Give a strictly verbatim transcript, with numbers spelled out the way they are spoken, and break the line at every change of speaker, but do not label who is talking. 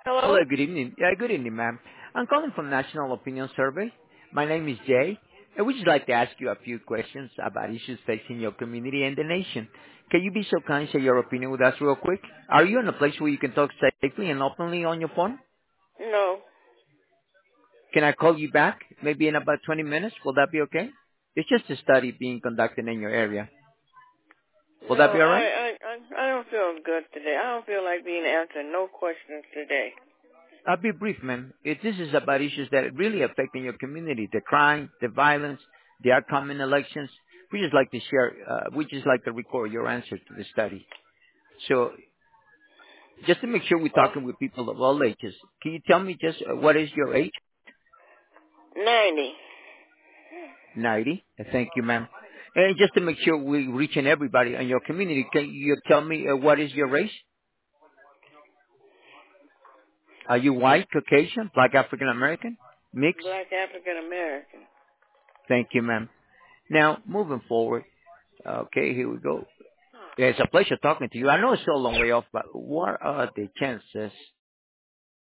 Hello?
Hello, good evening. Yeah, good evening, ma'am. I'm calling from National Opinion Survey. My name is Jay, and we'd just like to ask you a few questions about issues facing your community and the nation. Can you be so kind, share your opinion with us real quick? Are you in a place where you can talk safely and openly on your phone?
No.
Can I call you back maybe in about twenty minutes? Will that be okay? It's just a study being conducted in your area. Will that
No,
be all right?
I, I, I, I don't feel good today. I don't feel like being answered no questions today.
I'll be brief, ma'am. If this is about issues that really affecting your community, the crime, the violence, the upcoming elections, we just like to share, uh, we just like to record your answers to the study. So just to make sure we're
Well,
talking with people of all ages, can you tell me just uh, what is your age?
ninety.
ninety. Uh, Thank you, ma'am. And just to make sure we're reaching everybody in your community, can you tell me uh, what is your race? Are you white, Caucasian, Black African American, mixed?
Black African American.
Thank you, ma'am. Now, moving forward, okay, here we go. Yeah, it's a pleasure talking to you. I know it's still a long way off, but what are the chances